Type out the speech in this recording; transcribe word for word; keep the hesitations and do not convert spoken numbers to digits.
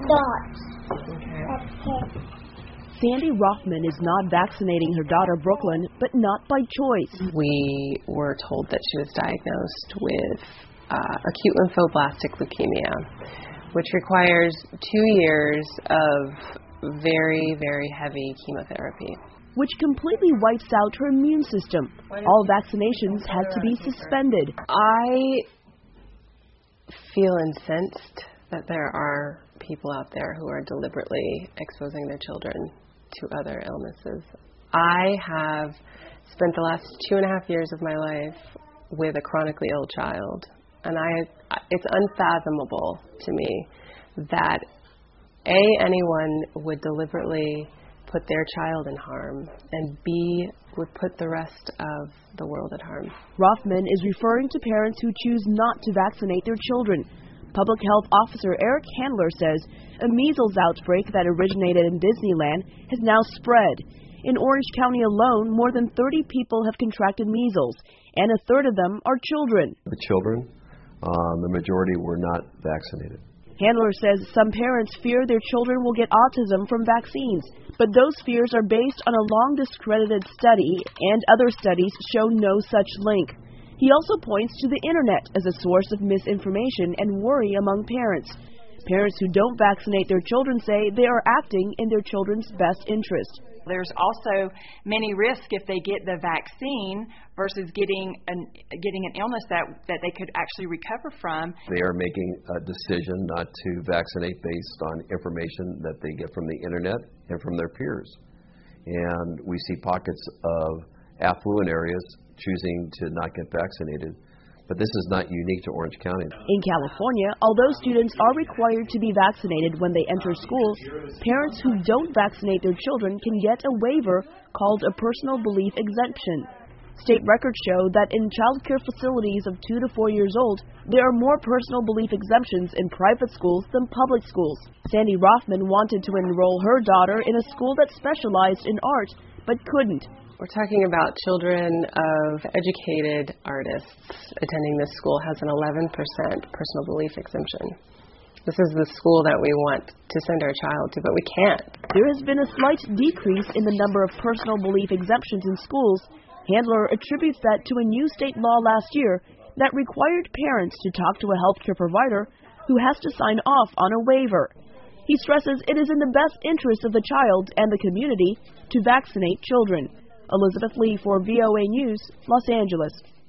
dots. Okay. That's it. Sandy Rothman is not vaccinating her daughter Brooklyn, but not by choice. We were told that she was diagnosed with uh, acute lymphoblastic leukemia, which requires two years of very, very heavy chemotherapy, which completely wipes out her immune system. All vaccinations had to be suspended. I feel incensed that there are people out there who are deliberately exposing their children to other illnesses. I have spent the last two and a half years of my life with a chronically ill child, and I it's unfathomable to me that A, anyone would deliberately put their child in harm, and B, would put the rest of the world at harm. Rothman is referring to parents who choose not to vaccinate their children. Public Health Officer Eric Handler says a measles outbreak that originated in Disneyland has now spread. In Orange County alone, more than thirty people have contracted measles, and a third of them are children. The children, um, the majority were not vaccinated. Handler says some parents fear their children will get autism from vaccines, but those fears are based on a long discredited study, and other studies show no such link. He also points to the internet as a source of misinformation and worry among parents. Parents who don't vaccinate their children say they are acting in their children's best interest. There's also many risks if they get the vaccine versus getting an, getting an illness that, that they could actually recover from. They are making a decision not to vaccinate based on information that they get from the internet and from their peers. And we see pockets of affluent areas choosing to not get vaccinated. But this is not unique to Orange County. In California, although students are required to be vaccinated when they enter school, parents who don't vaccinate their children can get a waiver called a personal belief exemption. State records show that in child care facilities of two to four years old, there are more personal belief exemptions in private schools than public schools. Sandy Rothman wanted to enroll her daughter in a school that specialized in art, but couldn't. We're talking about children of educated artists attending this school has an eleven percent personal belief exemption. This is the school that we want to send our child to, but we can't. There has been a slight decrease in the number of personal belief exemptions in schools. Handler attributes that to a new state law last year that required parents to talk to a healthcare provider who has to sign off on a waiver. He stresses it is in the best interest of the child and the community to vaccinate children. Elizabeth Lee for V O A News, Los Angeles.